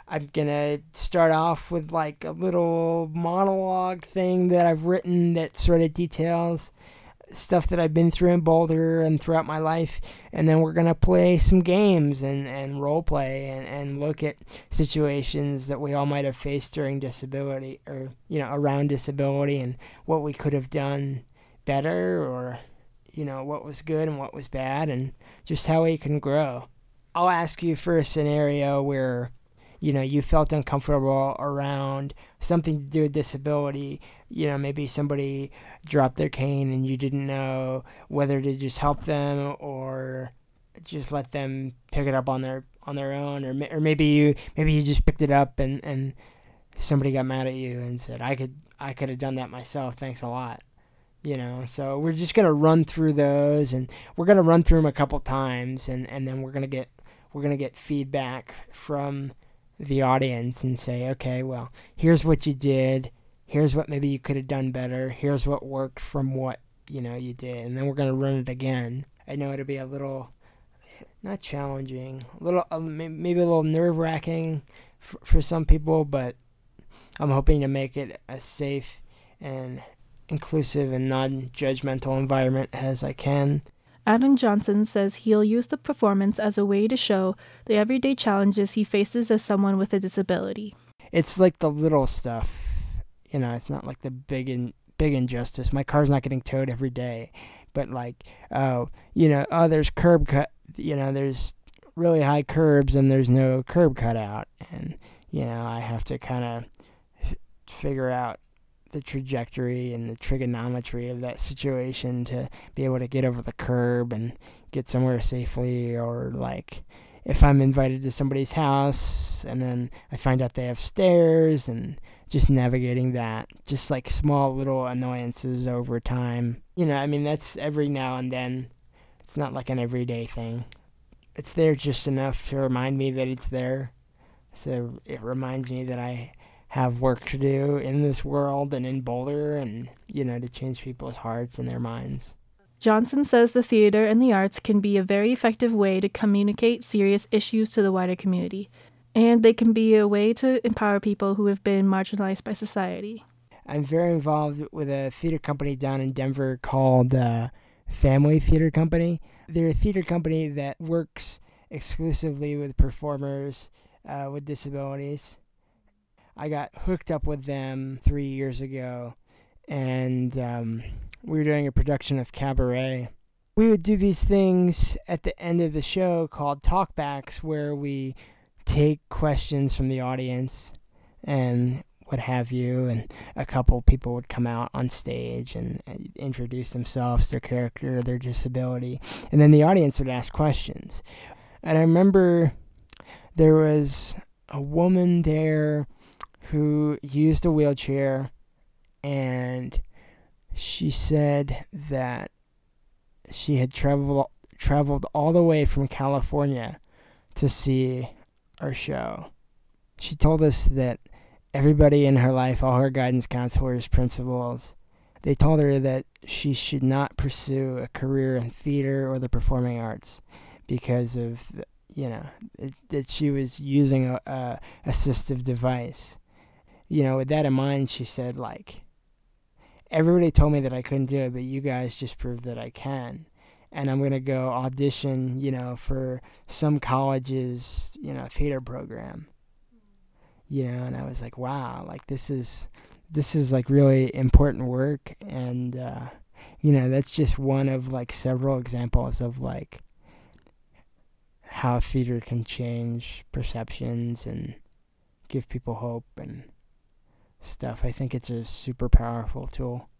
I'm going to start off with like a little monologue thing that I've written that sort of details stuff that I've been through in Boulder and throughout my life. And then we're going to play some games and role play and look at situations that we all might have faced during disability or, around disability and what we could have done better or, what was good and what was bad and just how we can grow. I'll ask you for a scenario where you felt uncomfortable around something to do with disability. Maybe somebody dropped their cane and you didn't know whether to just help them or just let them pick it up on their own, or maybe you just picked it up and somebody got mad at you and said, I could have done that myself. Thanks a lot. So we're just gonna run through those, and we're gonna run through them a couple times, and then we're gonna get feedback from the audience and say, okay, well, here's what you did, here's what maybe you could have done better, here's what worked from what you did, and then we're going to run it again. I know it'll be a little not challenging, a little maybe a little nerve-wracking for some people, but I'm hoping to make it as safe and inclusive and non-judgmental environment as I can. Adam Johnson says he'll use the performance as a way to show the everyday challenges he faces as someone with a disability. It's like the little stuff, it's not like the big injustice. My car's not getting towed every day, but like, there's curb cut, there's really high curbs and there's no curb cut out. And, I have to kind of figure out the trajectory and the trigonometry of that situation to be able to get over the curb and get somewhere safely. Or like if I'm invited to somebody's house and then I find out they have stairs, and just navigating that, just like small little annoyances over time. That's every now and then. It's not like an everyday thing. It's there just enough to remind me that it's there. So it reminds me that I have work to do in this world and in Boulder, and, to change people's hearts and their minds. Johnson says the theater and the arts can be a very effective way to communicate serious issues to the wider community, and they can be a way to empower people who have been marginalized by society. I'm very involved with a theater company down in Denver called Family Theater Company. They're a theater company that works exclusively with performers with disabilities. I got hooked up with them 3 years ago, and we were doing a production of Cabaret. We would do these things at the end of the show called talkbacks, where we take questions from the audience and what have you, and a couple people would come out on stage and introduce themselves, their character, their disability, and then the audience would ask questions. And I remember there was a woman there who used a wheelchair, and she said that she had traveled all the way from California to see our show. She told us that everybody in her life, all her guidance counselors, principals, they told her that she should not pursue a career in theater or the performing arts because of, that she was using a assistive device. With that in mind, she said, like, everybody told me that I couldn't do it, but you guys just proved that I can. And I'm going to go audition, for some college's, theater program. And I was like, wow, like this is like really important work. And, that's just one of like several examples of like how theater can change perceptions and give people hope and stuff. I think it's a super powerful tool.